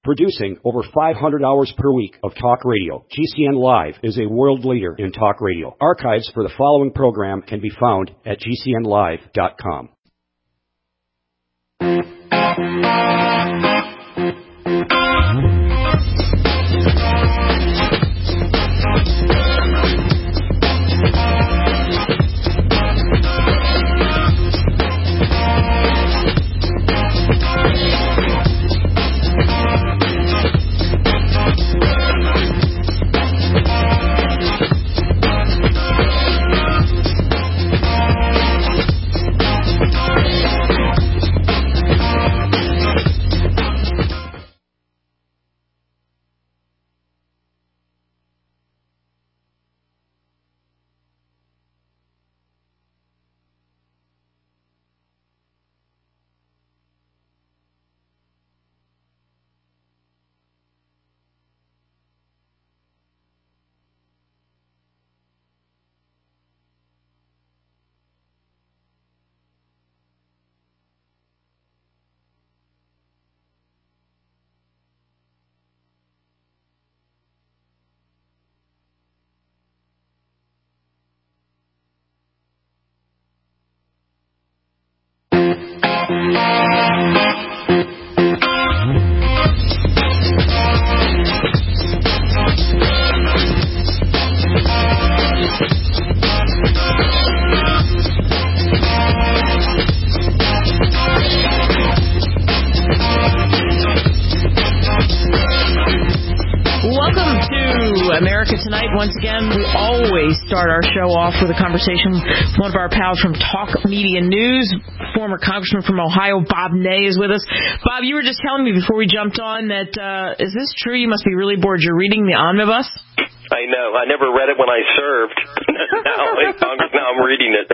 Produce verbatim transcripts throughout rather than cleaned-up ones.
Producing over five hundred hours per week of talk radio, G C N Live is a world leader in talk radio. Archives for the following program can be found at G C N live dot com. Once again, we always start our show off with a conversation with one of our pals from Talk Media News. Former Congressman from Ohio, Bob Ney, is with us. Bob, you were just telling me before we jumped on that, uh, is this true? You must be really bored. You're reading the omnibus? I know. I never read it when I served. now, in Congress, now I'm reading it.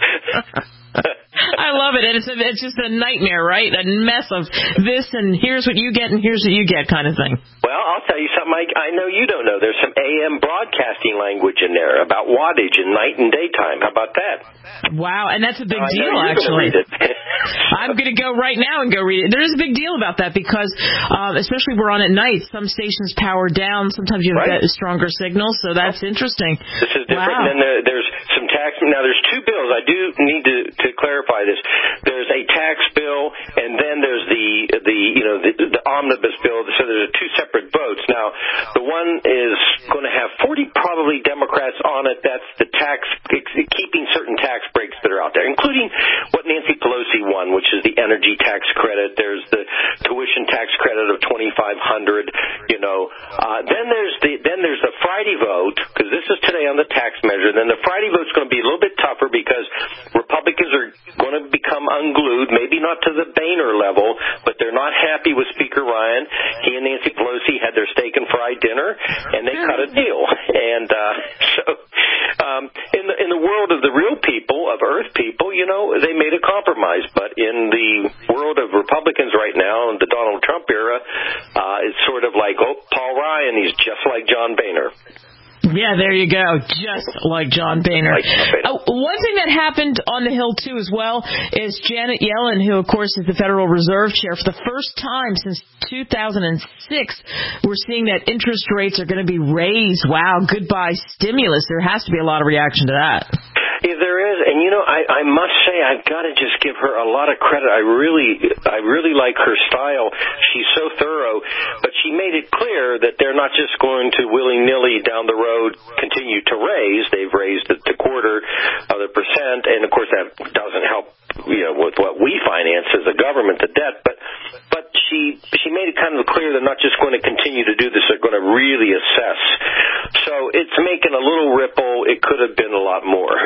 I love it. And it's, a, it's just a nightmare, right? A mess of this and here's what you get and here's what you get kind of thing. Well, I'll tell you something I, I know you don't know. There's some A M broadcasting language in there about wattage in night and daytime. How about that? Wow, and that's a big I deal, know you're actually. Gonna read it. I'm going to go right now and go read it. There is a big deal about that because, uh, especially we're on at night, some stations power down. Sometimes you have right. stronger signals, so that's oh. interesting. This is different. Wow. And then there, there's some tax. Now, there's two bills. I do need to, to clarify this. There's a tax bill, and then there's the the you know the, the omnibus bill. So there's two separate votes. Now, the one is going to have forty probably Democrats on it. That's the tax keeping certain tax breaks that are out there, including what Nancy Pelosi won, which is the energy tax credit. There's the tuition tax credit of twenty-five hundred dollars. You know, uh, then there's the then there's the Friday vote, because this is today on the tax measure. Then the Friday vote's going to be a little bit tougher because Republicans are going to become unglued, maybe not to the Boehner level, but they're not happy with Speaker Ryan. He and Nancy Pelosi had their steak and fried dinner, and they cut a deal. And uh, so um, in the in the world of the real people, of Earth people, you know, they made a compromise. But in the world of Republicans right now, in the Donald Trump era, uh, it's sort of like, oh, Paul Ryan, he's just like John Boehner. Yeah, there you go. Just like John Boehner. Like John Boehner. Uh, one thing that happened on the Hill, too, as well, is Janet Yellen, who, of course, is the Federal Reserve Chair, for the first time since two thousand six, we're seeing that interest rates are going to be raised. Wow, goodbye stimulus. There has to be a lot of reaction to that. Yeah, there is, and you know, I, I must say, I've got to just give her a lot of credit. I really, I really like her style. She's so thorough, but she made it clear that they're not just going to willy-nilly down the road continue to raise. They've raised it to quarter of a percent, and of course that doesn't help, you know, with what we finance as a government, the debt. But, but she, she made it kind of clear they're not just going to continue to do this. They're going to really assess. So it's making a little ripple. It could have been a lot more.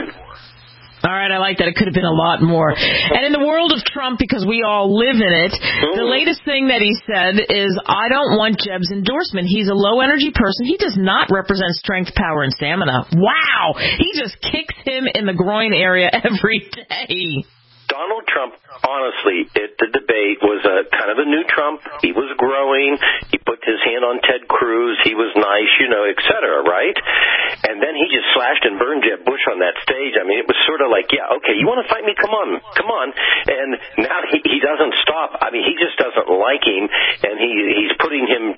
All right, I like that. It could have been a lot more. And in the world of Trump, because we all live in it, mm. the latest thing that he said is, I don't want Jeb's endorsement. He's a low-energy person. He does not represent strength, power, and stamina. Wow! He just kicks him in the groin area every day. Donald Trump, honestly, at the debate was a kind of a new Trump. He was growing. He put his hand on Ted Cruz. He was nice, you know, et cetera, right? And then he just slashed and burned Jeb Bush on that stage. I mean, it was sort of like, yeah, okay, you want to fight me? Come on, come on. And now he, he doesn't stop. I mean, he just doesn't like him, and he he's putting him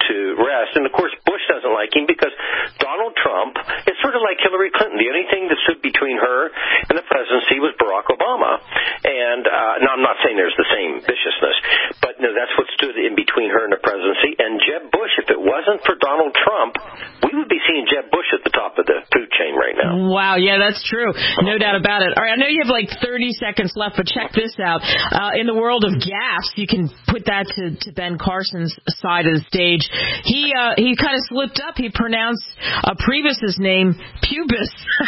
making because Donald Trump is sort of like Hillary Clinton. The only thing that stood between her and the presidency was Barack Obama. And uh, now I'm not saying there's the same viciousness, but no, that's what stood in between her and the presidency. And Jeb Bush, if it wasn't for Donald Trump, we would be seeing Jeb Bush at the top of the food chain right now. Wow, yeah, that's true. No doubt about it. All right, I know you have like thirty seconds left, but check this out. Uh, in the world of gaffes, you can put that to, to Ben Carson's side of the stage. He uh, he kind of slipped up. He pronounced uh, Priebus's name Pubis.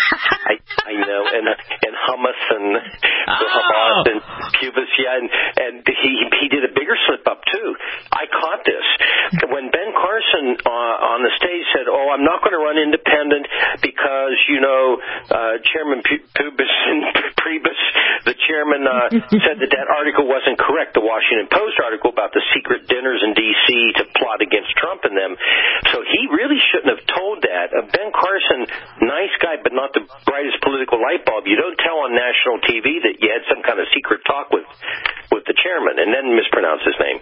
I, I know, and and hummus and the oh. Hamas and Pubis, yeah, and, and he he did a bigger slip up too. I caught this when Ben Carson uh, on the stage said, "Oh, I'm not going to run independent because you know uh, Chairman Pubis and Priebus, the chairman, uh, said that that article wasn't correct. The Washington Post article about the secret dinners in D C to plot against Trump and them. So he really shouldn't have told that. Uh, Ben Carson, nice guy, but not the brightest political light bulb. You don't tell on national T V that you had some kind of secret talk with with the chairman and then mispronounce his name.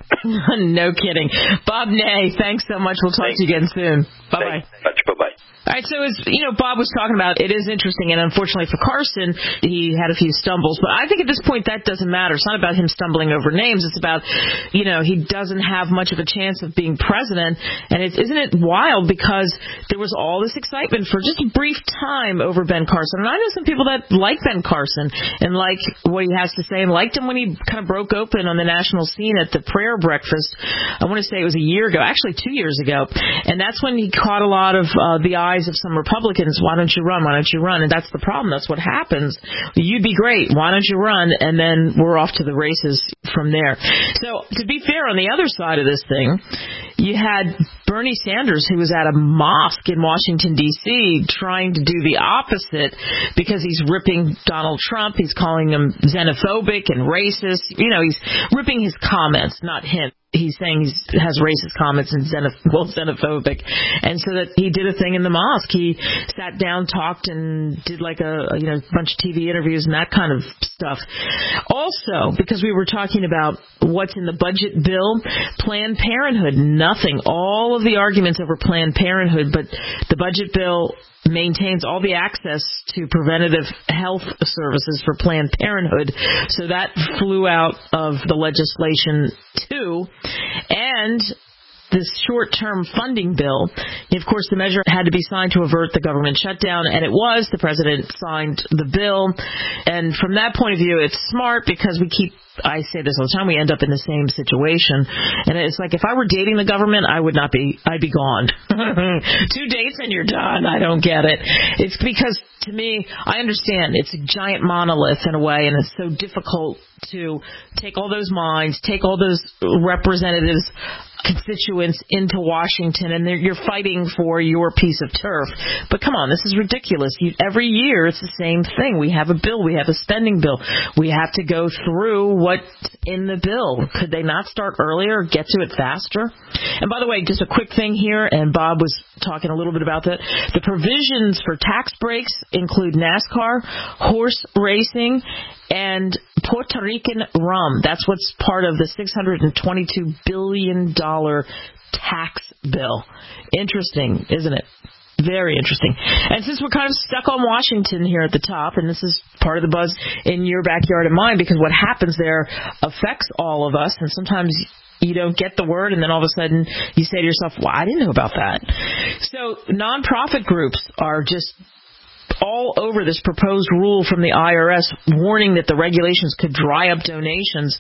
No kidding. Bob Ney, thanks so much. We'll talk thanks. to you again soon. Bye-bye. Thanks so much. Bye-bye. All right, so as you know, Bob was talking about, it is interesting, and unfortunately for Carson, he had a few stumbles. But I think at this point that doesn't matter. It's not about him stumbling over names. It's about, you know, he doesn't have much of a chance of being president. And it, isn't it wild because there was all this excitement for just a brief time over Ben Carson. And I know some people that like Ben Carson and like what he has to say and liked him when he kind of broke open on the national scene at the prayer breakfast. I want to say it was a year ago, actually two years ago. And that's when he caught a lot of uh, the eyes of some Republicans. Why don't you run? Why don't you run? And that's the problem. That's what happens. You'd be great. Why don't you run? And then we're off to the races from there. So to be fair, on the other side of this thing, you had Bernie Sanders, who was at a mosque in Washington, D C, trying to do the opposite because he's ripping Donald Trump. He's calling him xenophobic and racist. You know, he's ripping his comments, not him. He's saying he has racist comments and xenoph- well, xenophobic. And so that he did a thing in the mosque. He sat down, talked, and did like a, you know, bunch of T V interviews and that kind of stuff. Also, because we were talking about what's in the budget bill, Planned Parenthood, nothing. All of the arguments over Planned Parenthood, but the budget bill maintains all the access to preventative health services for Planned Parenthood. So that flew out of the legislation too. And this short-term funding bill, of course, the measure had to be signed to avert the government shutdown, and it was. The president signed the bill. And from that point of view, it's smart because we keep, I say this all the time, we end up in the same situation. And it's like, if I were dating the government, I would not be, I'd be gone. Two dates and you're done. I don't get it. It's because, to me, I understand it's a giant monolith in a way, and it's so difficult to take all those minds, take all those representatives, constituents into Washington, and you're fighting for your piece of turf. But come on, this is ridiculous. You, every year it's the same thing. We have a bill. We have a spending bill. We have to go through what's in the bill. Could they not start earlier, get to it faster? And by the way, just a quick thing here, and Bob was talking a little bit about that. The provisions for tax breaks include NASCAR, horse racing, and Puerto Rican rum. That's what's part of the six hundred twenty-two billion dollars tax bill. Interesting, isn't it? Very interesting. And since we're kind of stuck on Washington here at the top, and this is part of the buzz in your backyard and mine, because what happens there affects all of us, and sometimes you don't get the word, and then all of a sudden you say to yourself, well, I didn't know about that. So nonprofit groups are just all over this proposed rule from the I R S, warning that the regulations could dry up donations.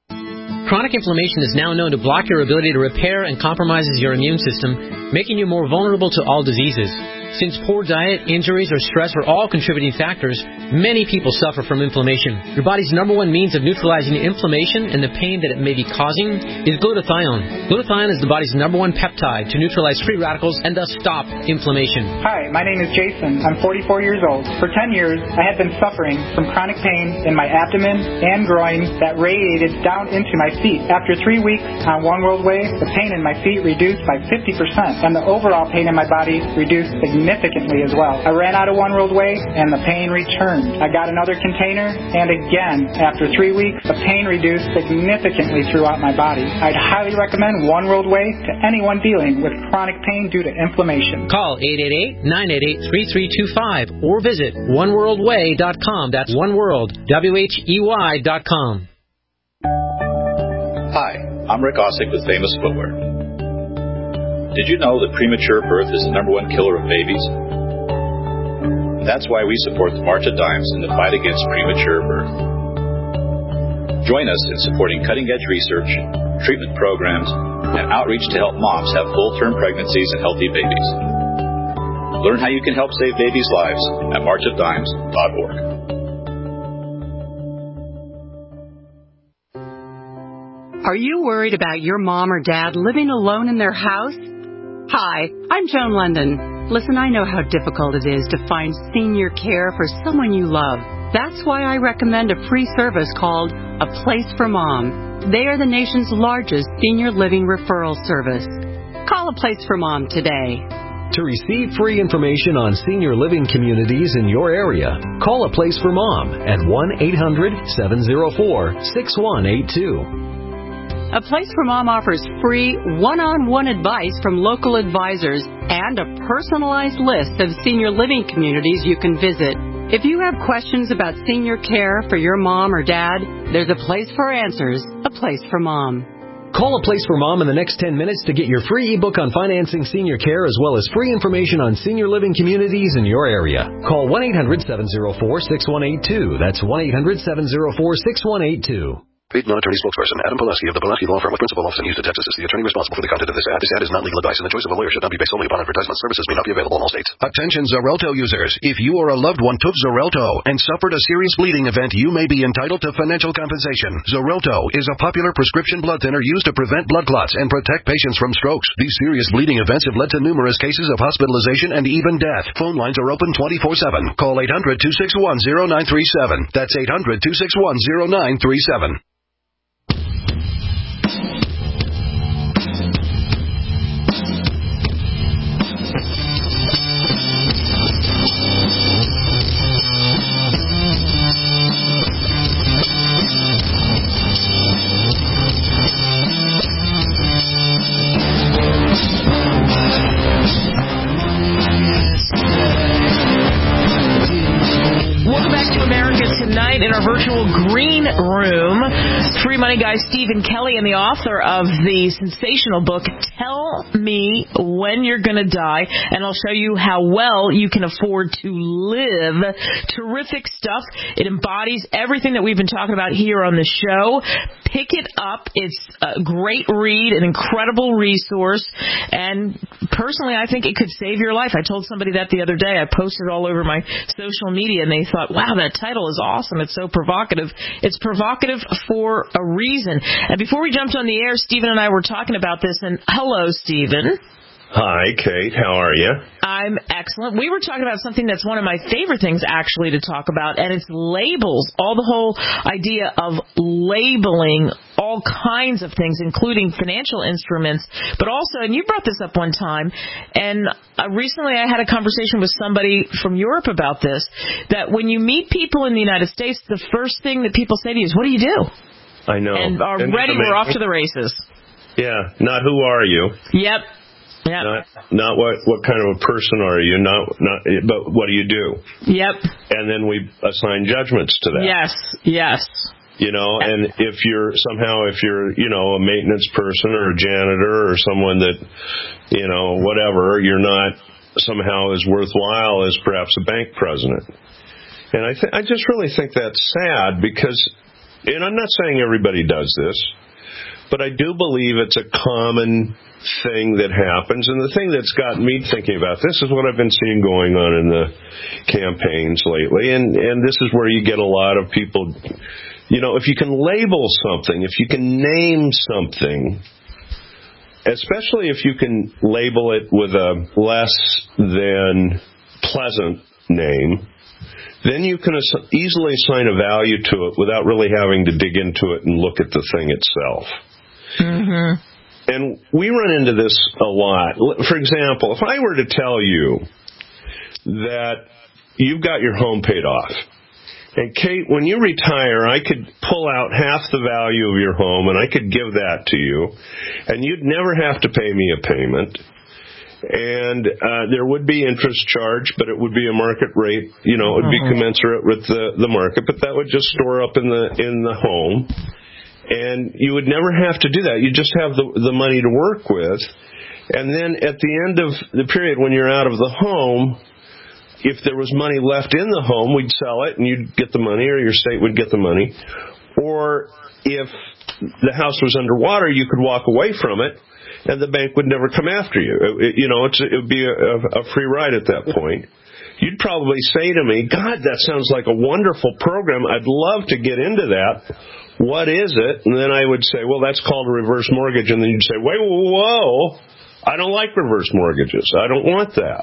Chronic inflammation is now known to block your ability to repair and compromises your immune system, making you more vulnerable to all diseases. Since poor diet, injuries, or stress are all contributing factors, many people suffer from inflammation. Your body's number one means of neutralizing inflammation and the pain that it may be causing is glutathione. Glutathione is the body's number one peptide to neutralize free radicals and thus stop inflammation. Hi, my name is Jason. I'm forty-four years old. For ten years, I had been suffering from chronic pain in my abdomen and groin that radiated down into my feet. After three weeks on One World Way, the pain in my feet reduced by fifty percent, and the overall pain in my body reduced significantly. significantly as well. I ran out of One World Whey, and the pain returned. I got another container, and again, after three weeks, the pain reduced significantly throughout my body. I'd highly recommend One World Whey to anyone dealing with chronic pain due to inflammation. Call eight eight eight, nine eight eight, three three two five or visit one world way dot com. That's oneworld, W H E Y dot com. Hi, I'm Rick Ossick with Famous Footwear. Did you know that premature birth is the number one killer of babies? That's why we support the March of Dimes in the fight against premature birth. Join us in supporting cutting-edge research, treatment programs, and outreach to help moms have full-term pregnancies and healthy babies. Learn how you can help save babies' lives at march of dimes dot org. Are you worried about your mom or dad living alone in their house? Hi, I'm Joan London. Listen, I know how difficult it is to find senior care for someone you love. That's why I recommend a free service called A Place for Mom. They are the nation's largest senior living referral service. Call A Place for Mom today. To receive free information on senior living communities in your area, call A Place for Mom at one eight hundred, seven oh four, six one eight two. A Place for Mom offers free one-on-one advice from local advisors and a personalized list of senior living communities you can visit. If you have questions about senior care for your mom or dad, there's a place for answers, A Place for Mom. Call A Place for Mom in the next ten minutes to get your free ebook on financing senior care as well as free information on senior living communities in your area. Call one eight hundred, seven oh four, six one eight two. That's one eight hundred, seven oh four, six one eight two. Paid non-attorney spokesperson Adam Pulaski of the Pulaski Law Firm with principal office in Houston, Texas is the attorney responsible for the content of this ad. This ad is not legal advice, and the choice of a lawyer should not be based solely upon advertisement. Services may not be available in all states. Attention Xarelto users. If you or a loved one took Xarelto and suffered a serious bleeding event, you may be entitled to financial compensation. Xarelto is a popular prescription blood thinner used to prevent blood clots and protect patients from strokes. These serious bleeding events have led to numerous cases of hospitalization and even death. Phone lines are open twenty-four seven. Call eight hundred, two six one, zero nine three seven. That's eight hundred, two six one, zero nine three seven. In our virtual green room, free money guy Stephen Kelly and the author of the sensational book, Tell Me When You're Gonna Die, and I'll show you how well you can afford to live. Terrific stuff. It embodies everything that we've been talking about here on the show. Pick it up. It's a great read, an incredible resource, and personally, I think it could save your life. I told somebody that the other day. I posted it all over my social media, and they thought, wow, that title is awesome. It's so provocative. It's provocative for a reason. And before we jumped on the air, Stephen and I were talking about this, and hello, Stephen. Hi, Kate. How are you? I'm excellent. We were talking about something that's one of my favorite things, actually, to talk about, and it's labels. All the whole idea of labeling all kinds of things, including financial instruments, but also, and you brought this up one time, and uh, recently I had a conversation with somebody from Europe about this, that when you meet people in the United States, the first thing that people say to you is, what do you do? I know. And are and ready, we're off to the races. Yeah, not who are you? Yep. Yep. Not, not what what kind of a person are you? Not not, but what do you do? Yep. And then we assign judgments to that. Yes. Yes. You know, and if you're somehow if you're you know a maintenance person or a janitor or someone that you know whatever, you're not somehow as worthwhile as perhaps a bank president. And I th- I just really think that's sad because, and I'm not saying everybody does this, but I do believe it's a common thing that happens. And the thing that's gotten me thinking about this is what I've been seeing going on in the campaigns lately. And, and this is where you get a lot of people, you know, if you can label something, if you can name something, especially if you can label it with a less than pleasant name, then you can easily assign a value to it without really having to dig into it and look at the thing itself. Mm-hmm. And we run into this a lot. For example, if I were to tell you that you've got your home paid off. And Kate, when you retire, I could pull out half the value of your home, and I could give that to you, and you'd never have to pay me a payment. And uh, there would be interest charged, but it would be a market rate. You know, it would be commensurate with the, the market, but that would just store up in the in the home. And you would never have to do that. You just have the, the money to work with. And then at the end of the period when you're out of the home, if there was money left in the home, we'd sell it and you'd get the money, or your state would get the money. Or if the house was underwater, you could walk away from it, and the bank would never come after you. It, you know, it's, it would be a, a free ride at that point. You'd probably say to me, God, that sounds like a wonderful program. I'd love to get into that. What is it? And then I would say, well, that's called a reverse mortgage. And then you'd say, wait, whoa, I don't like reverse mortgages. I don't want that.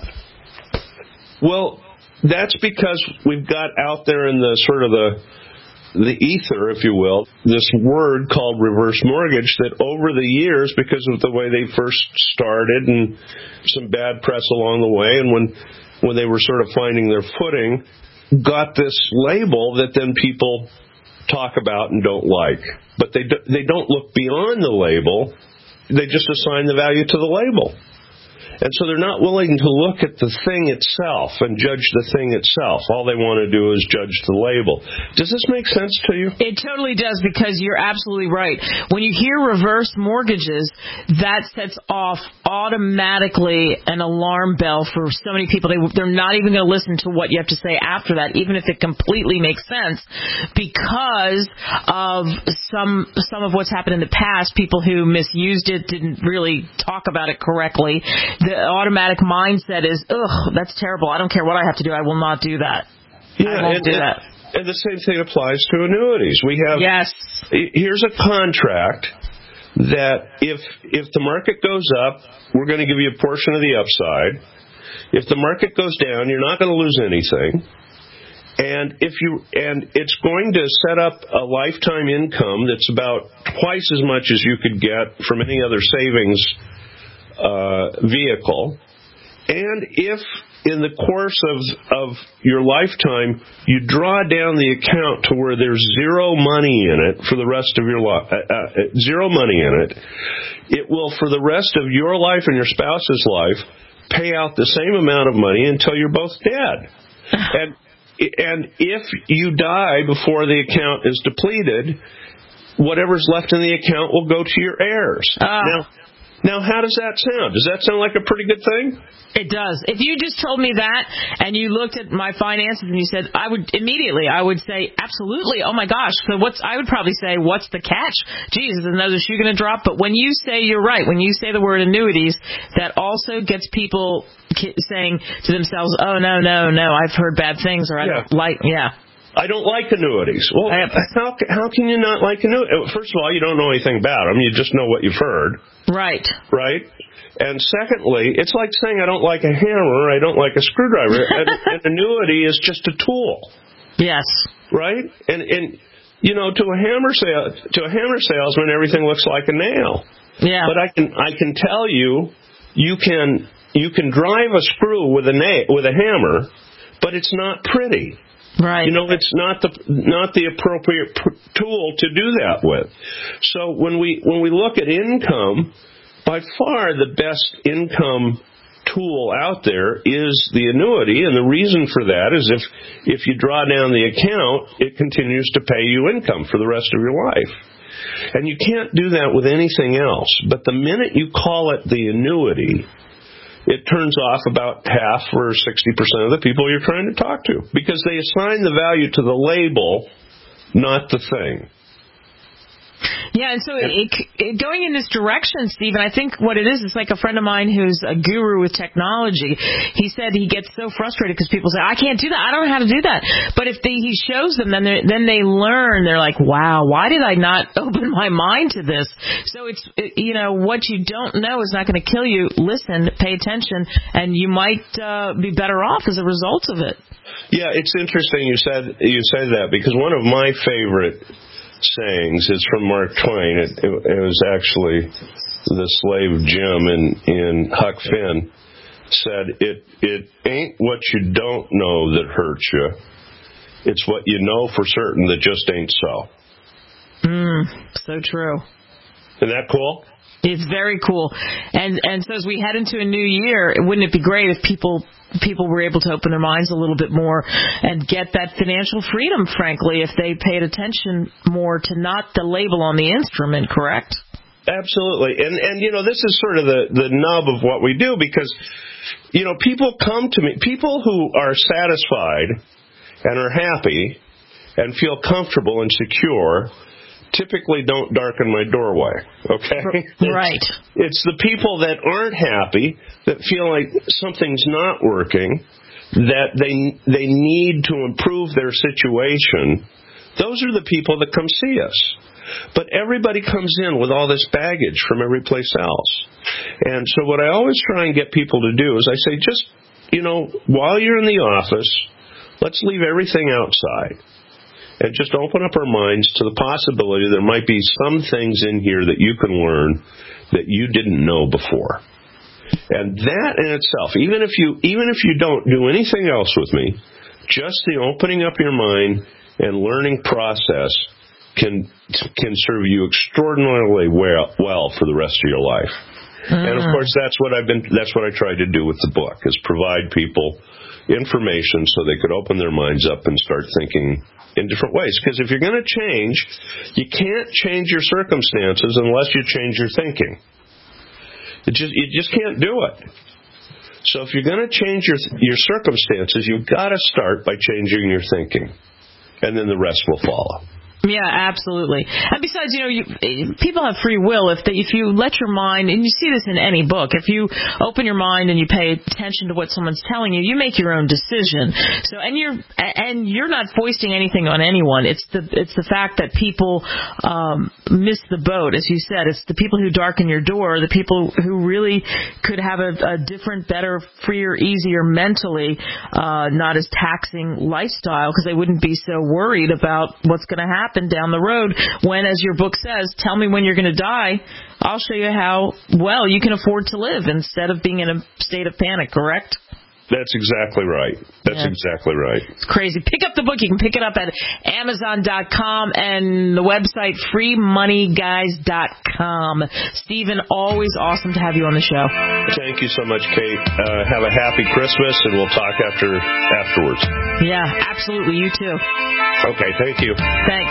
Well, that's because we've got out there in the sort of the the ether, if you will, this word called reverse mortgage that over the years, because of the way they first started and some bad press along the way, and when when they were sort of finding their footing, got this label that then people talk about and don't like. But they do, they don't look beyond the label. They just assign the value to the label. And so they're not willing to look at the thing itself and judge the thing itself. All they want to do is judge the label. Does this make sense to you? It totally does, because you're absolutely right. When you hear reverse mortgages, that sets off automatically an alarm bell for so many people. They, they're not even going to listen to what you have to say after that, even if it completely makes sense, because of some some of what's happened in the past. People who misused it, didn't really talk about it correctly. The automatic mindset is, ugh, that's terrible. I don't care what I have to do. I will not do that. Yeah, I won't and, do that. And the same thing applies to annuities. We have, yes. Here's a contract that if if the market goes up, we're going to give you a portion of the upside. If the market goes down, you're not going to lose anything. And if you and it's going to set up a lifetime income that's about twice as much as you could get from any other savings Uh, vehicle. And if in the course of of your lifetime you draw down the account to where there's zero money in it for the rest of your life, uh, uh, zero money in it, it will for the rest of your life and your spouse's life pay out the same amount of money until you're both dead. and and if you die before the account is depleted, whatever's left in the account will go to your heirs. Uh. Now. Now, how does that sound? Does that sound like a pretty good thing? It does. If you just told me that and you looked at my finances and you said, I would immediately, I would say, absolutely. Oh my gosh. So what's, I would probably say, what's the catch? Jesus, is another shoe going to drop? But when you say, you're right, when you say the word annuities, that also gets people saying to themselves, oh, no, no, no, I've heard bad things, or I yeah. don't like, yeah. I don't like annuities. Well, how how can you not like annuities? First of all, you don't know anything about them. You just know what you've heard. Right. Right? And secondly, it's like saying I don't like a hammer, I don't like a screwdriver. an, an annuity is just a tool. Yes. Right? And, and you know, to a hammer sale, to a hammer salesman, everything looks like a nail. Yeah. But I can I can tell you, you can you can drive a screw with a na- with a hammer, but it's not pretty. Right. You know, it's not the not the appropriate pr- tool to do that with. So when we when we look at income, by far the best income tool out there is the annuity, and the reason for that is if if you draw down the account, it continues to pay you income for the rest of your life. And you can't do that with anything else. But the minute you call it the annuity, it turns off about half or sixty percent of the people you're trying to talk to, because they assign the value to the label, not the thing. Yeah, and so it, it, going in this direction, Stephen, I think what it is, it's like a friend of mine who's a guru with technology. He said he gets so frustrated because people say, I can't do that. I don't know how to do that. But if they, he shows them, then, then they learn. They're like, wow, why did I not open my mind to this? So it's, it, you know, what you don't know is not going to kill you. Listen, pay attention, and you might uh, be better off as a result of it. Yeah, it's interesting you said you say that, because one of my favorite sayings is from Mark Twain. It, it, it was actually the slave Jim in, in Huck Finn. said, it it ain't what you don't know that hurts you. It's what you know for certain that just ain't so. Mm, so true. Isn't that cool? It's very cool. And and so as we head into a new year, wouldn't it be great if people people were able to open their minds a little bit more and get that financial freedom, frankly, if they paid attention more to not the label on the instrument, correct? Absolutely. And, and you know, this is sort of the, the nub of what we do because, you know, people come to me, people who are satisfied and are happy and feel comfortable and secure typically don't darken my doorway, okay? Right. It's, it's the people that aren't happy, that feel like something's not working, that they they need to improve their situation. Those are the people that come see us. But everybody comes in with all this baggage from every place else. And so what I always try and get people to do is I say, just, you know, while you're in the office, let's leave everything outside. And just open up our minds to the possibility there might be some things in here that you can learn that you didn't know before. And that in itself, even if you even if you don't do anything else with me, just the opening up your mind and learning process can can serve you extraordinarily well, well for the rest of your life. Mm. And of course, that's what I've been. That's what I tried to do with the book: is provide people information so they could open their minds up and start thinking in different ways. Because if you're going to change, you can't change your circumstances unless you change your thinking. It just you just can't do it. So if you're going to change your your circumstances, you've got to start by changing your thinking, and then the rest will follow. Yeah, absolutely. And besides, you know, you, people have free will. If they, if you let your mind, and you see this in any book, if you open your mind and you pay attention to what someone's telling you, you make your own decision. So, and you're and you're not foisting anything on anyone. It's the it's the fact that people um, miss the boat, as you said. It's the people who darken your door, the people who really could have a, a different, better, freer, easier, mentally, uh, not as taxing lifestyle, because they wouldn't be so worried about what's going to happen down the road when, as your book says, tell me when you're going to die. I'll show you how well you can afford to live instead of being in a state of panic, correct? That's exactly right. That's yeah. exactly right. It's crazy. Pick up the book. You can pick it up at Amazon dot com and the website free money guys dot com. Stephen, always awesome to have you on the show. Thank you so much, Kate. Uh, have a happy Christmas, and we'll talk after afterwards. Yeah, absolutely. You too. Okay, thank you. Thanks.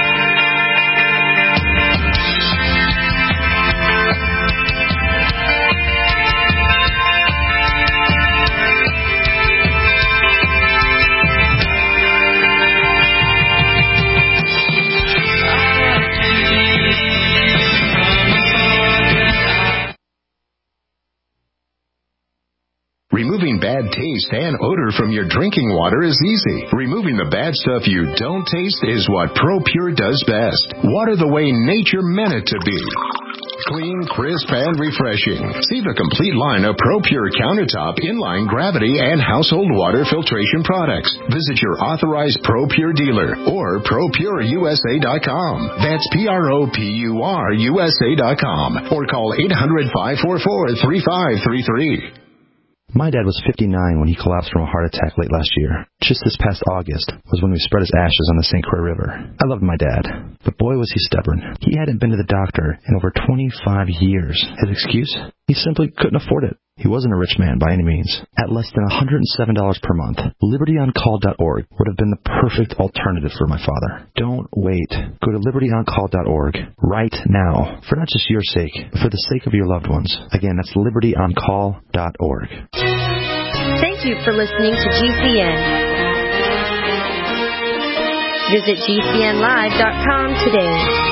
Removing bad taste and odor from your drinking water is easy. Removing the bad stuff you don't taste is what ProPure does best. Water the way nature meant it to be. Clean, crisp, and refreshing. See the complete line of ProPure countertop, inline gravity, and household water filtration products. Visit your authorized ProPure dealer or Pro Pure U S A dot com. That's P R O P U R U S A dot com. Or call eight hundred, five four four, three five three three. My dad was fifty-nine when he collapsed from a heart attack late last year. Just this past August was when we spread his ashes on the Saint Croix River. I loved my dad, but boy was he stubborn. He hadn't been to the doctor in over twenty-five years. His excuse? He simply couldn't afford it. He wasn't a rich man by any means. At less than one hundred seven dollars per month, liberty on call dot org would have been the perfect alternative for my father. Don't wait. Go to liberty on call dot org right now, for not just your sake, but for the sake of your loved ones. Again, that's liberty on call dot org. Thank you for listening to G C N. Visit G C N live dot com today.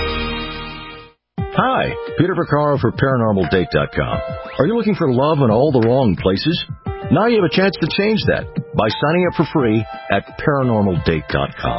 Hi, Peter Vaccaro for paranormal date dot com. Are you looking for love in all the wrong places? Now you have a chance to change that by signing up for free at paranormal date dot com.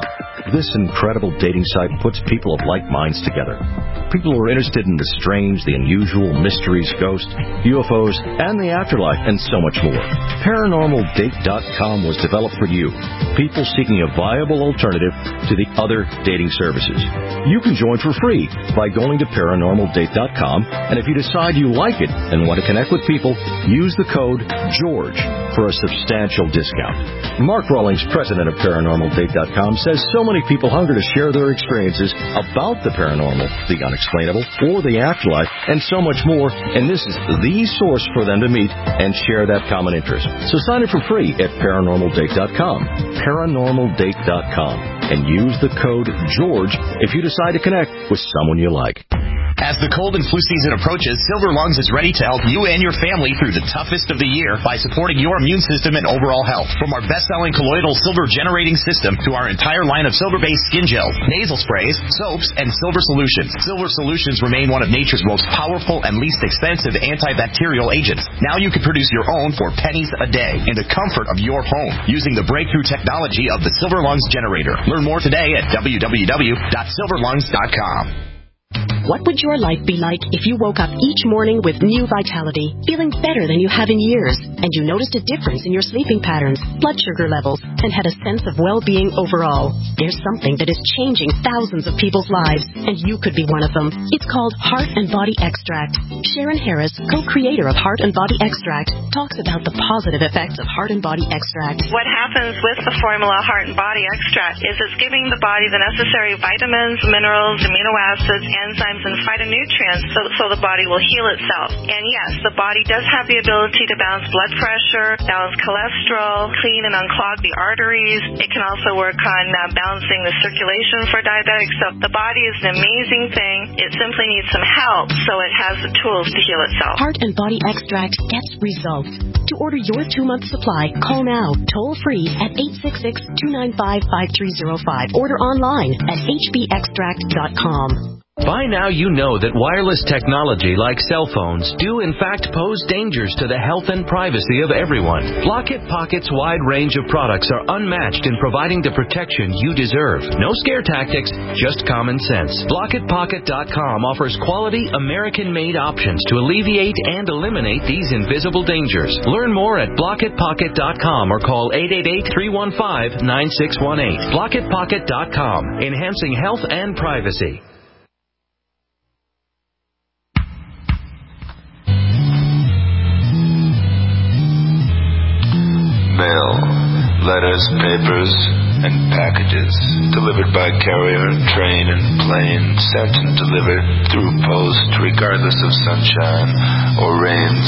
This incredible dating site puts people of like minds together. People who are interested in the strange, the unusual, mysteries, ghosts, U F Os, and the afterlife, and so much more. Paranormal Date dot com was developed for you, people seeking a viable alternative to the other dating services. You can join for free by going to Paranormal Date dot com, and if you decide you like it and want to connect with people, use the code GEORGE for a substantial discount. Mark Rawlings, president of Paranormal Date dot com, says so many people hunger to share their experiences about the paranormal, the unexplainable, or the afterlife, and so much more, and this is the source for them to meet and share that common interest. So sign up for free at Paranormal Date dot com, Paranormal Date dot com, and use the code GEORGE if you decide to connect with someone you like. As the cold and flu season approaches, Silver Lungs is ready to help you and your family through the toughest of the year by supporting your immune system and overall health. From our best-selling colloidal silver generating system to our entire line of silver-based skin gels, nasal sprays, soaps, and silver solutions. Silver solutions remain one of nature's most powerful and least expensive antibacterial agents. Now you can produce your own for pennies a day in the comfort of your home using the breakthrough technology of the Silver Lungs generator. Learn more today at w w w dot silver lungs dot com. What would your life be like if you woke up each morning with new vitality, feeling better than you have in years, and you noticed a difference in your sleeping patterns, blood sugar levels, and had a sense of well-being overall? There's something that is changing thousands of people's lives, and you could be one of them. It's called Heart and Body Extract. Sharon Harris, co-creator of Heart and Body Extract, talks about the positive effects of Heart and Body Extract. What happens with the formula Heart and Body Extract is it's giving the body the necessary vitamins, minerals, amino acids, enzymes, and phytonutrients so, so the body will heal itself. And yes, the body does have the ability to balance blood pressure, balance cholesterol, clean and unclog the arteries. It can also work on uh, balancing the circulation for diabetics. So the body is an amazing thing. It simply needs some help so it has the tools to heal itself. Heart and Body Extract gets results. To order your two-month supply, call now, toll-free at eight six six, two nine five, five three zero five. Order online at h b extract dot com. By now you know that wireless technology like cell phones do in fact pose dangers to the health and privacy of everyone. Blockit Pocket's wide range of products are unmatched in providing the protection you deserve. No scare tactics, just common sense. Blockit Pocket dot com offers quality American-made options to alleviate and eliminate these invisible dangers. Learn more at Blockit Pocket dot com or call eight eight eight, three one five, nine six one eight. Blockit Pocket dot com, enhancing health and privacy. Mail, letters, papers, and packages delivered by carrier, train, and plane, sent and delivered through post regardless of sunshine or rains.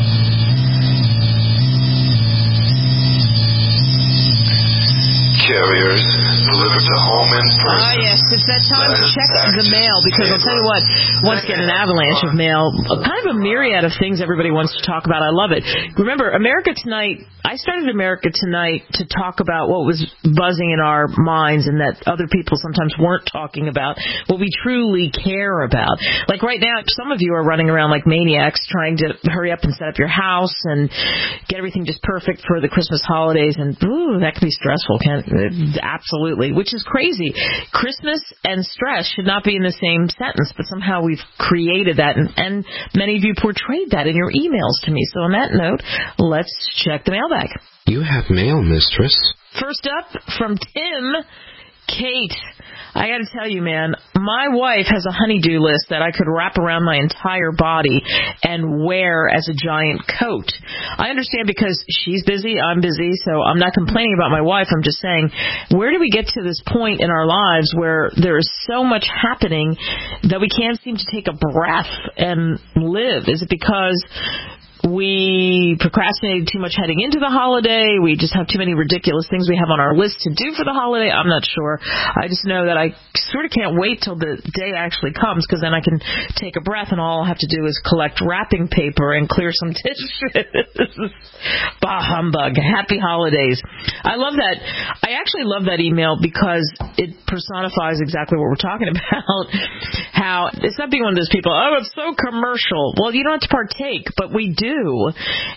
Carriers delivered to home in person. Ah, yes, it's that time to check the mail, because I'll tell you what, once again, an avalanche of mail, kind of a myriad of things everybody wants to talk about. I love it. Remember, America Tonight, I started America Tonight to talk about what was buzzing in our minds and that other people sometimes weren't talking about, what we truly care about. Like right now, some of you are running around like maniacs trying to hurry up and set up your house and get everything just perfect for the Christmas holidays, and ooh, that can be stressful, can't it? Absolutely, which is crazy. Christmas and stress should not be in the same sentence, but somehow we've created that, and, and many of you portrayed that in your emails to me. So on that note, let's check the mailbag. You have mail, mistress. First up, from Tim, Kate. I got to tell you, man, my wife has a honey-do list that I could wrap around my entire body and wear as a giant coat. I understand because she's busy, I'm busy, so I'm not complaining about my wife. I'm just saying, where do we get to this point in our lives where there is so much happening that we can't seem to take a breath and live? Is it because we procrastinated too much heading into the holiday? We just have too many ridiculous things we have on our list to do for the holiday? I'm not sure. I just know that I sort of can't wait till the day actually comes, because then I can take a breath and all I'll have to do is collect wrapping paper and clear some dishes. Bah humbug. Happy holidays. I love that. I actually love that email because it personifies exactly what we're talking about. How it's not being one of those people, oh, it's so commercial. Well, you don't have to partake, but we do.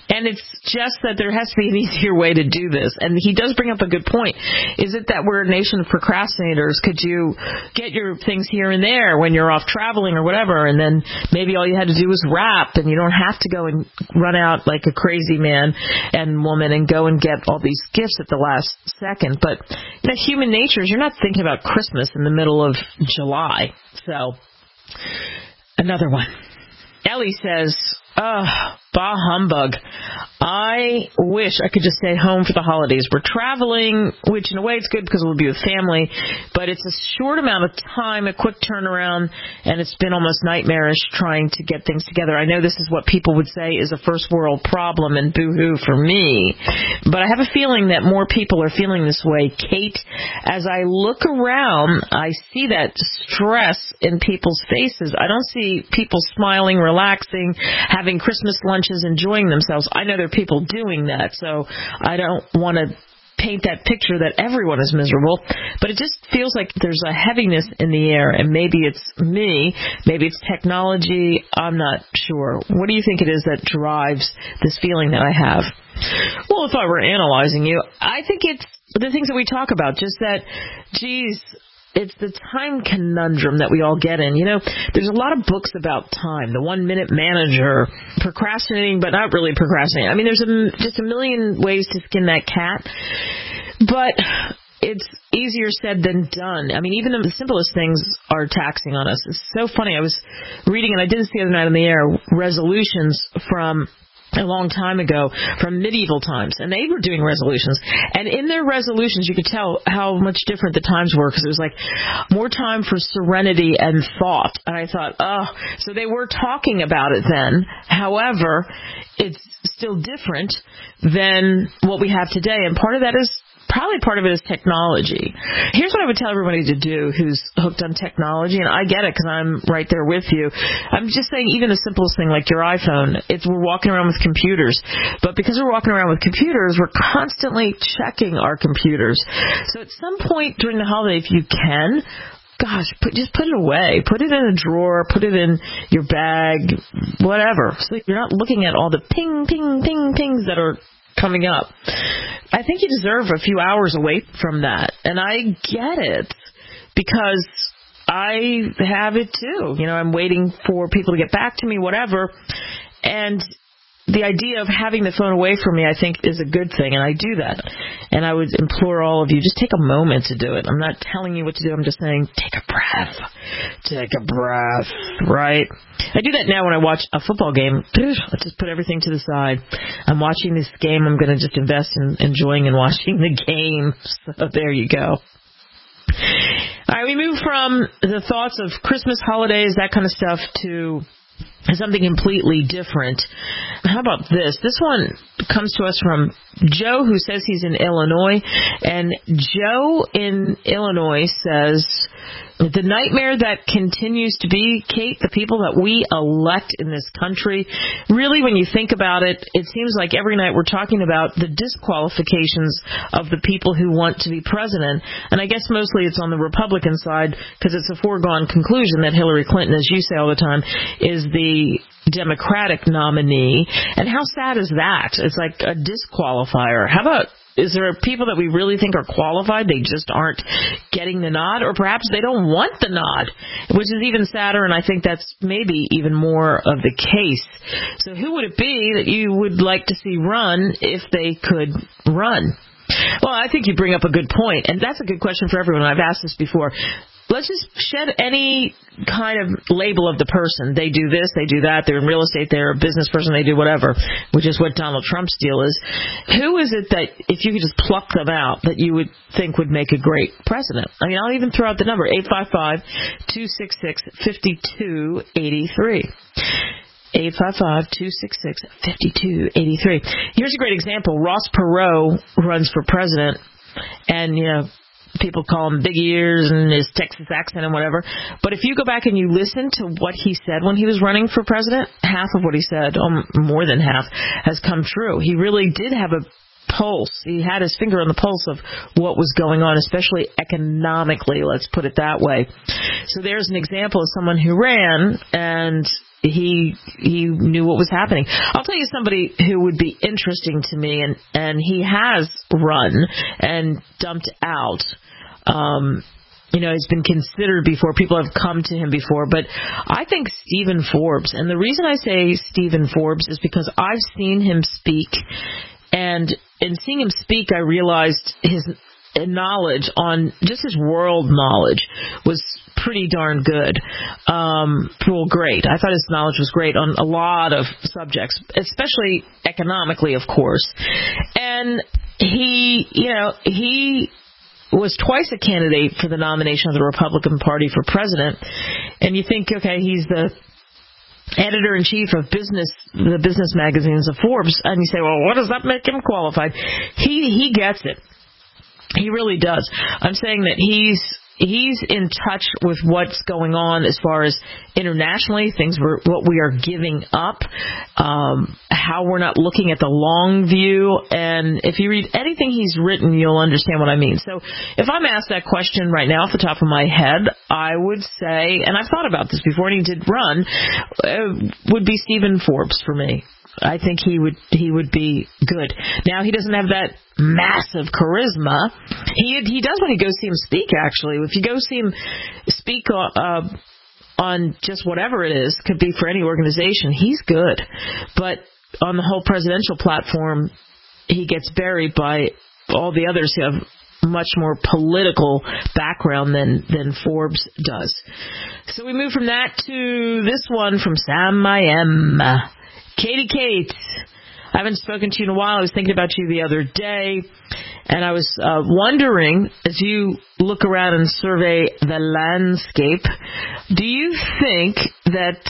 And it's just that there has to be an easier way to do this. And he does bring up a good point. Is it that we're a nation of procrastinators? Could you get your things here and there when you're off traveling or whatever, and then maybe all you had to do was wrap, and you don't have to go and run out like a crazy man and woman and go and get all these gifts at the last second. But, you know, human nature is you're not thinking about Christmas in the middle of July. So, another one. Ellie says, oh, bah humbug. I wish I could just stay home for the holidays. We're traveling, which in a way it's good because we'll be with family, but it's a short amount of time, a quick turnaround, and it's been almost nightmarish trying to get things together. I know this is what people would say is a first world problem and boo-hoo for me, but I have a feeling that more people are feeling this way. Kate, as I look around, I see that stress in people's faces. I don't see people smiling, relaxing, having Christmas lunches, enjoying themselves. I know there are people doing that, so I don't want to paint that picture that everyone is miserable, but it just feels like there's a heaviness in the air, and maybe it's me, maybe it's technology, I'm not sure. What do you think it is that drives this feeling that I have? Well, if I were analyzing you, I think it's the things that we talk about, just that, geez, it's the time conundrum that we all get in. You know, there's a lot of books about time, the one-minute manager, procrastinating but not really procrastinating. I mean, there's a, just a million ways to skin that cat, but it's easier said than done. I mean, even the simplest things are taxing on us. It's so funny. I was reading, and I did this the other night on the air, resolutions from a long time ago from medieval times, and they were doing resolutions, and in their resolutions you could tell how much different the times were, because it was like more time for serenity and thought. And I thought, oh, so they were talking about it then. However, it's still different than what we have today, and part of that is probably part of it is technology. Here's what I would tell everybody to do who's hooked on technology, and I get it because I'm right there with you. I'm just saying even the simplest thing like your iPhone, it's, we're walking around with computers, but because we're walking around with computers, we're constantly checking our computers. So at some point during the holiday, if you can, gosh, put, just put it away. Put it in a drawer. Put it in your bag, whatever. So you're not looking at all the ping, ping, ping, pings that are coming up. I think you deserve a few hours away from that. And I get it because I have it too. You know, I'm waiting for people to get back to me, whatever. And the idea of having the phone away from me, I think, is a good thing, and I do that. And I would implore all of you, just take a moment to do it. I'm not telling you what to do. I'm just saying, take a breath. Take a breath, right? I do that now when I watch a football game. I just put everything to the side. I'm watching this game. I'm going to just invest in enjoying and watching the game. So there you go. All right, we move from the thoughts of Christmas, holidays, that kind of stuff, to something completely different. How about this? This one comes to us from Joe, who says he's in Illinois. And Joe in Illinois says, the nightmare that continues to be, Kate, the people that we elect in this country, really, when you think about it, it seems like every night we're talking about the disqualifications of the people who want to be president. And I guess mostly it's on the Republican side, because it's a foregone conclusion that Hillary Clinton, as you say all the time, is the Democratic nominee. And how sad is that? It's like a disqualifier. How about, is there people that we really think are qualified? They just aren't getting the nod, or perhaps they don't want the nod, which is even sadder, and I think that's maybe even more of the case. So who would it be that you would like to see run if they could run? Well, I think you bring up a good point, and that's a good question for everyone. I've asked this before. Let's just shed any kind of label of the person. They do this, they do that, they're in real estate, they're a business person, they do whatever, which is what Donald Trump's deal is. Who is it that, if you could just pluck them out, that you would think would make a great president? I mean, I'll even throw out the number, eight five five, two six six, five two eight three. eight five five, two six six, five two eight three. Here's a great example. Ross Perot runs for president, and, you know, people call him big ears and his Texas accent and whatever. But if you go back and you listen to what he said when he was running for president, half of what he said, oh, more than half, has come true. He really did have a pulse. He had his finger on the pulse of what was going on, especially economically, let's put it that way. So there's an example of someone who ran and he he knew what was happening. I'll tell you somebody who would be interesting to me, and, and he has run and dumped out. Um, you know, he's been considered before. People have come to him before. But I think Stephen Forbes, and the reason I say Stephen Forbes is because I've seen him speak, and in seeing him speak, I realized his knowledge on just his world knowledge was pretty darn good. Um, well, great. I thought his knowledge was great on a lot of subjects, especially economically, of course. And he, you know, he was twice a candidate for the nomination of the Republican Party for president. And you think, okay, he's the editor-in-chief of business, the business magazines of Forbes, and you say, well, what does that make him qualified? He he gets it. He really does. I'm saying that he's he's in touch with what's going on as far as internationally, things we're, what we are giving up, um, how we're not looking at the long view. And if you read anything he's written, you'll understand what I mean. So if I'm asked that question right now off the top of my head, I would say, and I've thought about this before, and he did run, uh, would be Stephen Forbes for me. I think he would he would be good. Now, he doesn't have that massive charisma. He he does when you go see him speak, actually. If you go see him speak uh, on just whatever it is, could be for any organization, he's good. But on the whole presidential platform, he gets buried by all the others who have much more political background than, than Forbes does. So we move from that to this one from Sam Mayem. Katie Kate, I haven't spoken to you in a while. I was thinking about you the other day, and I was uh, wondering, as you look around and survey the landscape, do you think that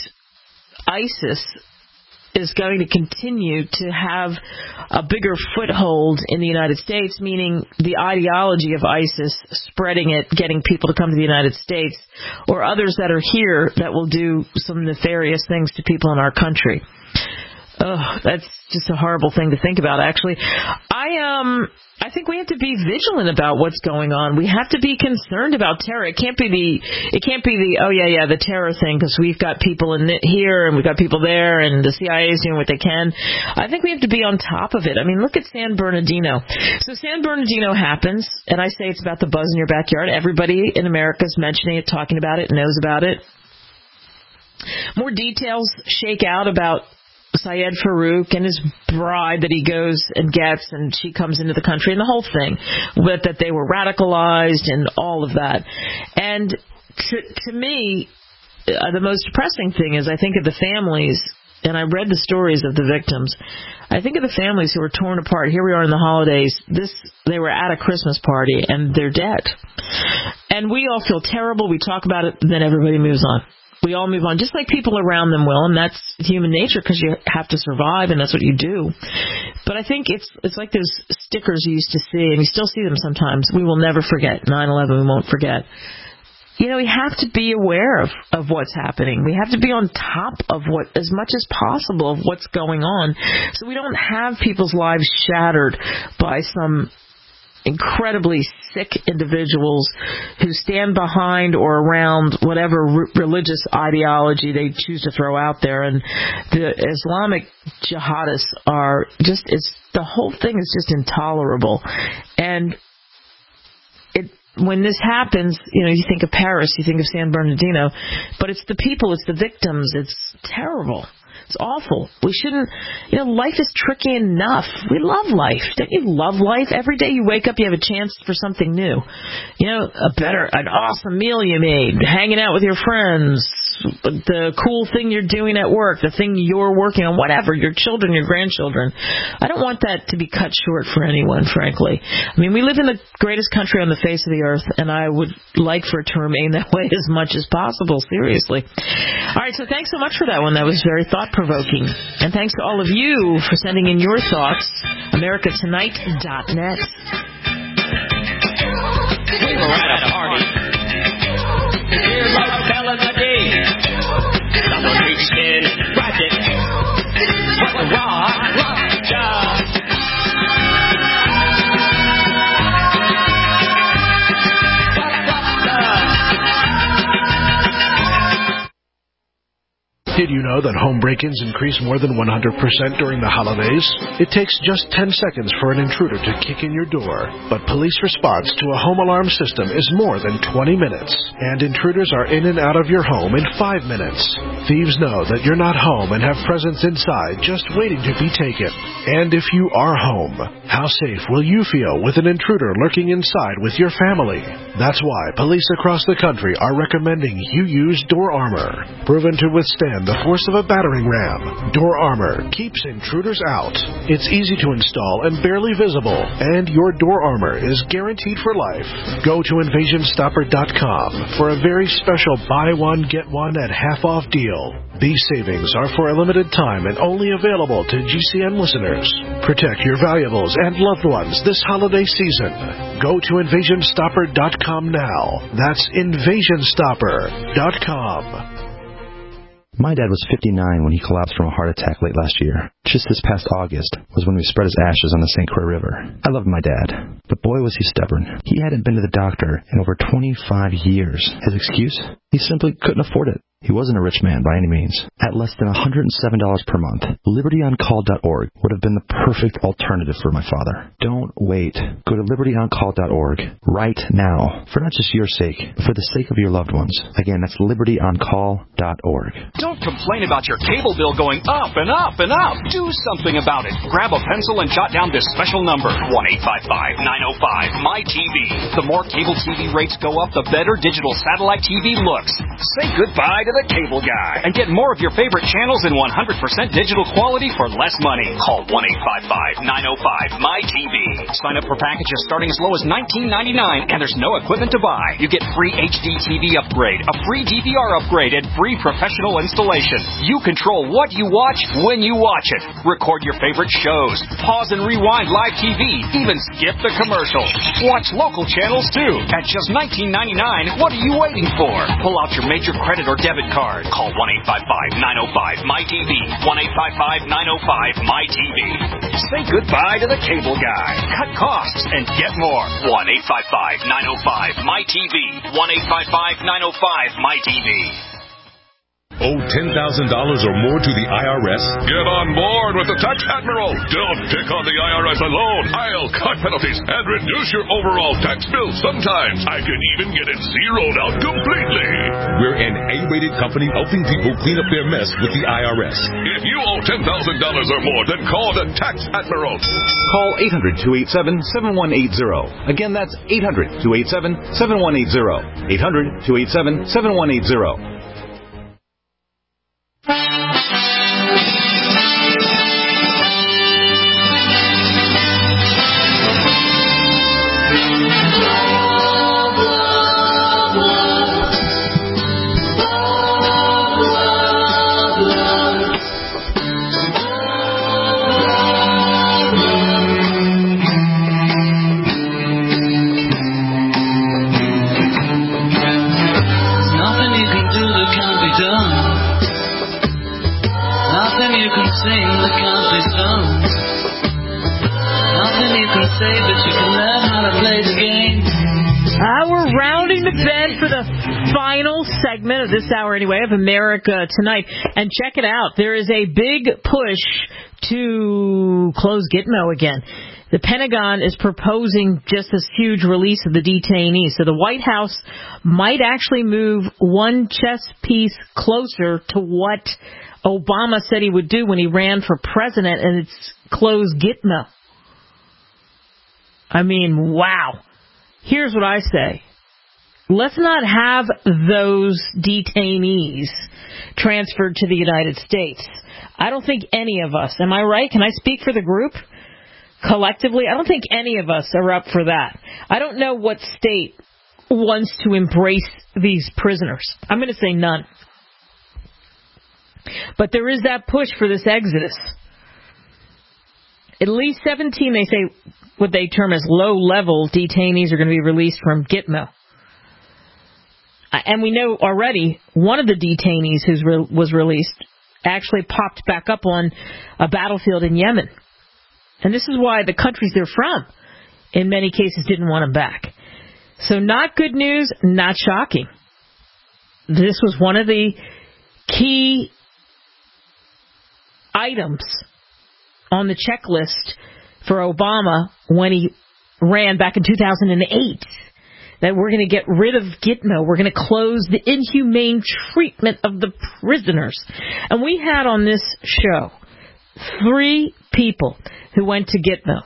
ISIS is going to continue to have a bigger foothold in the United States, meaning the ideology of ISIS, spreading it, getting people to come to the United States, or others that are here that will do some nefarious things to people in our country? Oh, that's just a horrible thing to think about, actually. I um, I think we have to be vigilant about what's going on. We have to be concerned about terror. It can't be the, it can't be the, oh yeah, yeah, the terror thing, because we've got people in here and we've got people there and the C I A is doing what they can. I think we have to be on top of it. I mean, look at San Bernardino. So San Bernardino happens, and I say it's about the buzz in your backyard. Everybody in America is mentioning it, talking about it, knows about it. More details shake out about Syed Farouk and his bride that he goes and gets, and she comes into the country, and the whole thing, with that they were radicalized and all of that. And to, to me, uh, the most depressing thing is I think of the families, and I read the stories of the victims. I think of the families who were torn apart. Here we are in the holidays. This they were at a Christmas party, and they're dead. And we all feel terrible. We talk about it, then everybody moves on. We all move on, just like people around them will, and that's human nature because you have to survive, and that's what you do. But I think it's it's like those stickers you used to see, and you still see them sometimes. We will never forget nine eleven. We won't forget. You know, we have to be aware of, of what's happening. We have to be on top of what, as much as possible, of what's going on, so we don't have people's lives shattered by some incredibly sick individuals who stand behind or around whatever re- religious ideology they choose to throw out there. And the Islamic jihadists are just, it's, the whole thing is just intolerable. And it, when this happens, you know, you think of Paris, you think of San Bernardino, but it's the people, it's the victims, it's terrible. It's awful. We shouldn't, you know, life is tricky enough. We love life. Don't you love life? Every day you wake up, you have a chance for something new. You know, a better, an awesome meal you made, hanging out with your friends, the cool thing you're doing at work, the thing you're working on, whatever, your children, your grandchildren. I don't want that to be cut short for anyone, frankly. I mean, we live in the greatest country on the face of the earth, and I would like for it to remain that way as much as possible, seriously. All right, so thanks so much for that one. That was very thought-provoking. And thanks to all of you for sending in your thoughts. America Tonight dot net. We were at a party. Hear about Melody. Someone reached in and grabbed it. What the rock, rock job. Did you know that home break-ins increase more than one hundred percent during the holidays? It takes just ten seconds for an intruder to kick in your door, but police response to a home alarm system is more than twenty minutes, and intruders are in and out of your home in five minutes. Thieves know that you're not home and have presents inside just waiting to be taken. And if you are home, how safe will you feel with an intruder lurking inside with your family? That's why police across the country are recommending you use Door Armor. Proven to withstand the force of a battering ram, Door Armor keeps intruders out. It's easy to install and barely visible, and your Door Armor is guaranteed for life. Go to invasion stopper dot com for a very special buy one, get one at half-off deal. These savings are for a limited time and only available to G C N listeners. Protect your valuables and loved ones this holiday season. Go to invasion stopper dot com now. That's invasion stopper dot com. My dad was fifty-nine when he collapsed from a heart attack late last year. Just this past August was when we spread his ashes on the Saint Croix River. I loved my dad, but boy was he stubborn. He hadn't been to the doctor in over twenty-five years. His excuse? He simply couldn't afford it. He wasn't a rich man by any means. At less than one hundred seven dollars per month, liberty on call dot org would have been the perfect alternative for my father. Don't wait. Go to liberty on call dot org right now, for not just your sake, but for the sake of your loved ones. Again, that's liberty on call dot org. Don't complain about your cable bill going up and up and up. Do something about it. Grab a pencil and jot down this special number, one eight five five, nine oh five, M Y T V. The more cable T V rates go up, the better digital satellite T V looks. Say goodbye to the cable guy and get more of your favorite channels in one hundred percent digital quality for less money. Call one eight five five, nine oh five, M Y T V. Sign up for packages starting as low as nineteen ninety-nine, and there's no equipment to buy. You get free H D T V upgrade, a free D V R upgrade, and free professional installation. You control what you watch when you watch it. Record your favorite shows, pause and rewind live T V, even skip the commercials. Watch local channels too at just nineteen ninety-nine. What are you waiting for? Pull out your major credit or debit card. Call one eight five five, nine oh five, M Y T V. one eight five five, nine oh five, M Y T V. Say goodbye to the cable guy. Cut costs and get more. one eight five five, nine oh five, M Y T V. one eight five five, nine oh five, M Y T V. Owe ten thousand dollars or more to the I R S? Get on board with the Tax Admiral. Don't pick on the I R S alone. I'll cut penalties and reduce your overall tax bill. Sometimes I can even get it zeroed out completely. We're an A-rated company helping people clean up their mess with the I R S. If you owe ten thousand dollars or more, then call the Tax Admiral. Call eight hundred, two eight seven, seven one eight zero. Again, that's eight hundred, two eight seven, seven one eight zero. eight hundred, two eight seven, seven one eight zero. Segment of this hour anyway of America Tonight, and check it out, there is a big push to close Gitmo again. The Pentagon is proposing just this huge release of the detainees, so the White House might actually move one chess piece closer to what Obama said he would do when he ran for president, and it's close Gitmo. I mean, wow. Here's what I say. Let's not have those detainees transferred to the United States. I don't think any of us, am I right? Can I speak for the group? Collectively, I don't think any of us are up for that. I don't know what state wants to embrace these prisoners. I'm going to say none. But there is that push for this exodus. At least seventeen, they say, what they term as low-level detainees are going to be released from Gitmo. And we know already one of the detainees who re- was released actually popped back up on a battlefield in Yemen. And this is why the countries they're from, in many cases, didn't want them back. So not good news, not shocking. This was one of the key items on the checklist for Obama when he ran back in two thousand eight. That we're going to get rid of Gitmo. We're going to close the inhumane treatment of the prisoners. And we had on this show three people who went to Gitmo.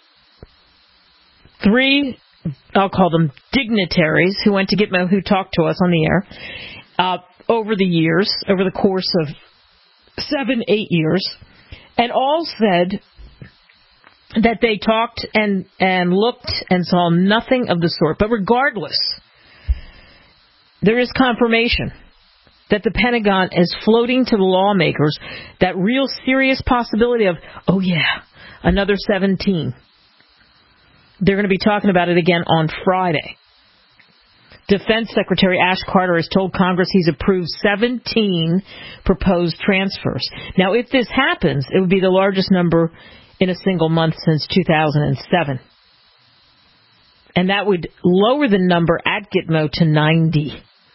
Three, I'll call them dignitaries, who went to Gitmo, who talked to us on the air uh, over the years, over the course of seven, eight years, and all said that they talked and, and looked and saw nothing of the sort. But regardless, there is confirmation that the Pentagon is floating to the lawmakers that real serious possibility of, oh yeah, another seventeen. They're going to be talking about it again on Friday. Defense Secretary Ash Carter has told Congress he's approved seventeen proposed transfers. Now, if this happens, it would be the largest number in a single month since two thousand seven. And that would lower the number at Gitmo to ninety.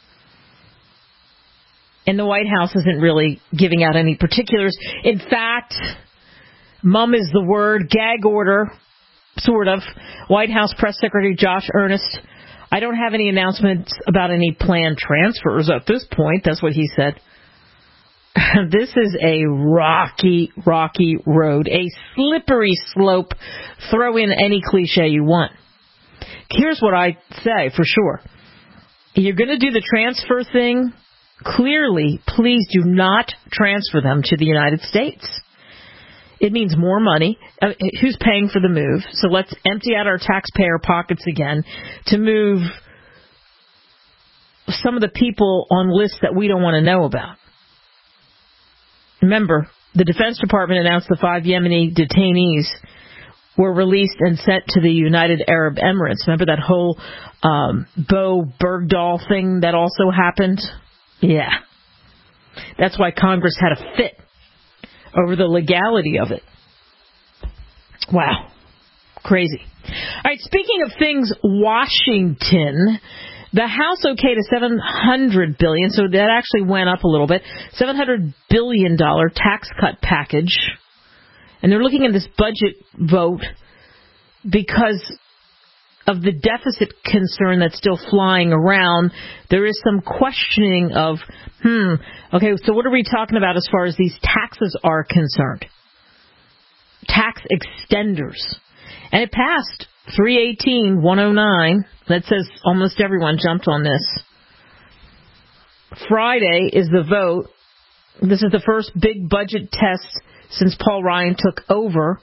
And the White House isn't really giving out any particulars. In fact, mum is the word, gag order, sort of. White House Press Secretary Josh Earnest, I don't have any announcements about any planned transfers at this point. That's what he said. This is a rocky, rocky road, a slippery slope. Throw in any cliche you want. Here's what I say for sure. You're going to do the transfer thing. Clearly, please do not transfer them to the United States. It means more money. Uh, who's paying for the move? So let's empty out our taxpayer pockets again to move some of the people on lists that we don't want to know about. Remember, the Defense Department announced the five Yemeni detainees were released and sent to the United Arab Emirates. Remember that whole um, Bo Bergdahl thing that also happened? Yeah. That's why Congress had a fit over the legality of it. Wow. Crazy. All right, speaking of things, Washington, the House okayed a seven hundred billion dollars, so that actually went up a little bit, seven hundred billion dollars tax cut package. And they're looking at this budget vote because of the deficit concern that's still flying around. There is some questioning of, hmm, okay, so what are we talking about as far as these taxes are concerned? Tax extenders. And it passed three eighteen one oh nine. That says almost everyone jumped on this. Friday is the vote. This is the first big budget test since Paul Ryan took over.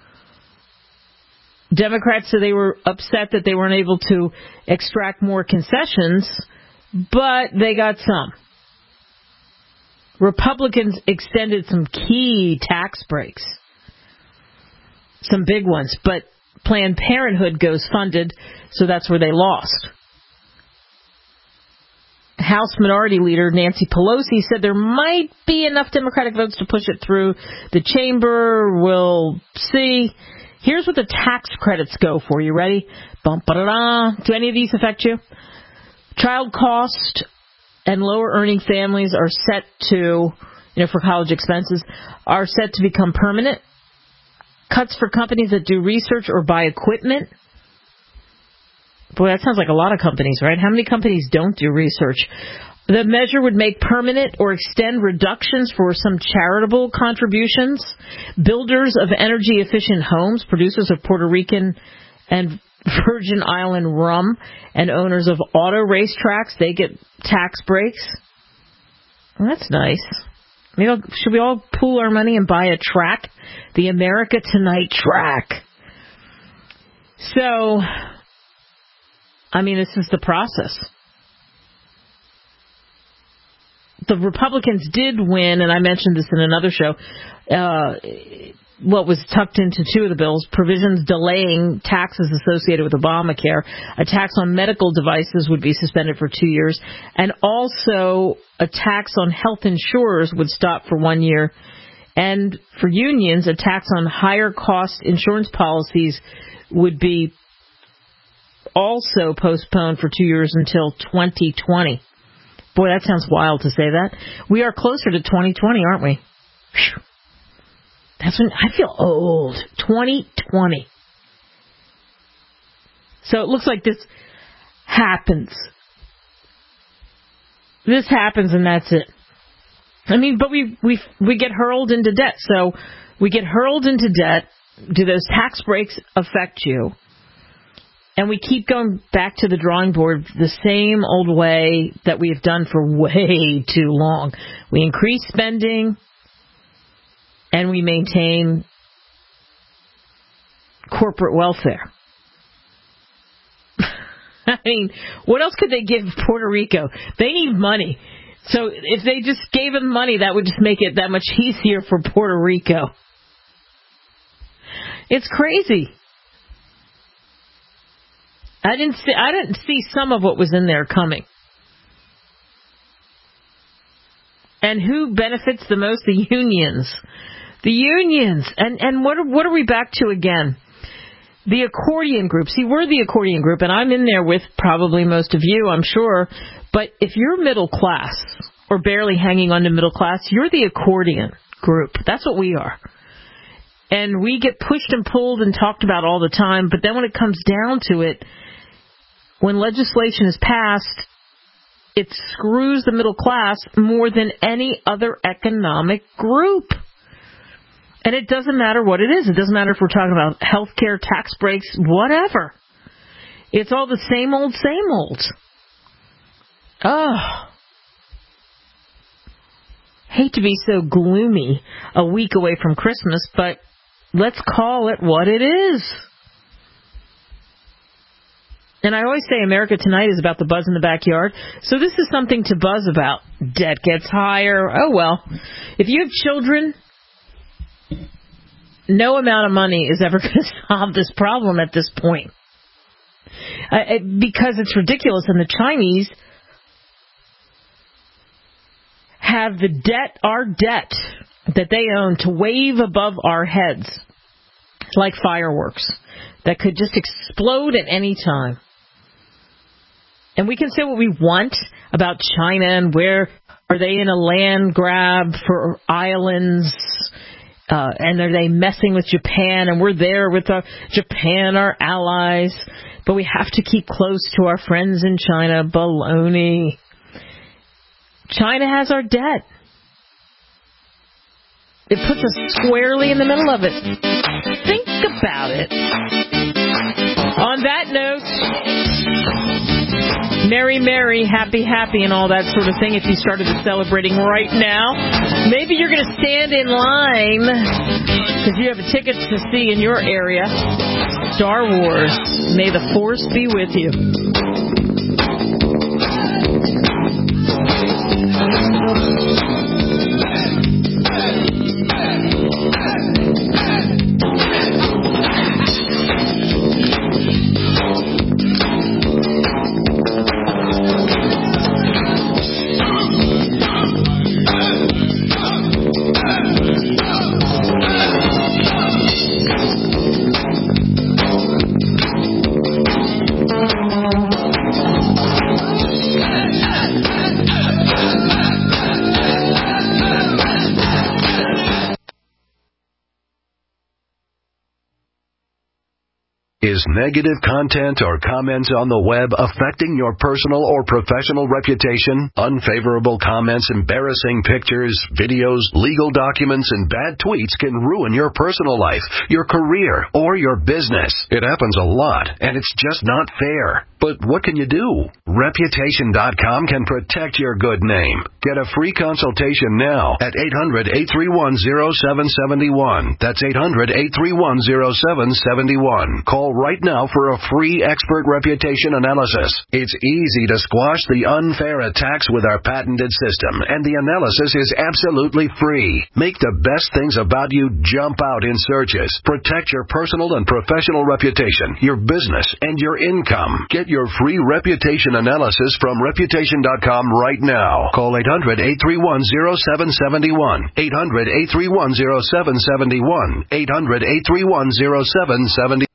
Democrats said they were upset that they weren't able to extract more concessions, but they got some. Republicans extended some key tax breaks, some big ones, but Planned Parenthood goes funded, so that's where they lost. House Minority Leader Nancy Pelosi said there might be enough Democratic votes to push it through the chamber. We'll see. Here's what the tax credits go for. You ready? Bum, ba-da-da. Do any of these affect you? Child cost and lower earning families are set to, you know, for college expenses, are set to become permanent. Cuts for companies that do research or buy equipment. Boy, that sounds like a lot of companies, right? How many companies don't do research? The measure would make permanent or extend reductions for some charitable contributions. Builders of energy-efficient homes, producers of Puerto Rican and Virgin Island rum, and owners of auto racetracks, they get tax breaks. Well, that's nice. Maybe, should we all pool our money and buy a track? The America Tonight track. So, I mean, this is the process. The Republicans did win, and I mentioned this in another show, uh, what was tucked into two of the bills, provisions delaying taxes associated with Obamacare. A tax on medical devices would be suspended for two years. And also a tax on health insurers would stop for one year. And for unions, a tax on higher cost insurance policies would be also postponed for two years until twenty twenty. Boy, that sounds wild to say that. We are closer to twenty twenty, aren't we? Whew. That's when I feel old. twenty twenty. So it looks like this happens. This happens and that's it. I mean, but we we we get hurled into debt. So we get hurled into debt. Do those tax breaks affect you? And we keep going back to the drawing board the same old way that we have done for way too long. We increase spending and we maintain corporate welfare. I mean, what else could they give Puerto Rico? They need money. So if they just gave them money, that would just make it that much easier for Puerto Rico. It's crazy. I didn't see, I didn't see some of what was in there coming. And who benefits the most? The unions. The unions. And and what are, what are we back to again? The accordion group. See, we're the accordion group, and I'm in there with probably most of you, I'm sure. But if you're middle class, or barely hanging on to middle class, you're the accordion group. That's what we are. And we get pushed and pulled and talked about all the time, but then when it comes down to it, when legislation is passed, it screws the middle class more than any other economic group. And it doesn't matter what it is. It doesn't matter if we're talking about health care, tax breaks, whatever. It's all the same old, same old. Oh. Hate to be so gloomy a week away from Christmas, but let's call it what it is. And I always say America Tonight is about the buzz in the backyard. So this is something to buzz about. Debt gets higher. Oh, well. If you have children, no amount of money is ever going to solve this problem at this point. Uh, it, because it's ridiculous. And the Chinese have the debt, our debt, that they own to wave above our heads like fireworks that could just explode at any time. And we can say what we want about China and where are they in a land grab for islands, uh, and are they messing with Japan, and we're there with our Japan, our allies, but we have to keep close to our friends in China. Baloney. China has our debt. It puts us squarely in the middle of it. Think about it. On that note, Merry, Merry, Happy, Happy, and all that sort of thing. If you started the celebrating right now, maybe you're going to stand in line because you have a ticket to see in your area Star Wars. May the Force be with you. Is negative content or comments on the web affecting your personal or professional reputation? Unfavorable comments, embarrassing pictures, videos, legal documents, and bad tweets can ruin your personal life, your career, or your business. It happens a lot, and it's just not fair. But what can you do? Reputation dot com can protect your good name. Get a free consultation now at eight hundred, eight three one, oh seven seven one. That's eight hundred, eight three one, oh seven seven one. Call right now for a free expert reputation analysis. It's easy to squash the unfair attacks with our patented system, and the analysis is absolutely free. Make the best things about you jump out in searches. Protect your personal and professional reputation, your business, and your income. Get your free reputation analysis from Reputation dot com right now. Call eight hundred, eight three one, oh seven seven one. eight hundred, eight three one, oh seven seven one. eight hundred, eight three one, oh seven seven one.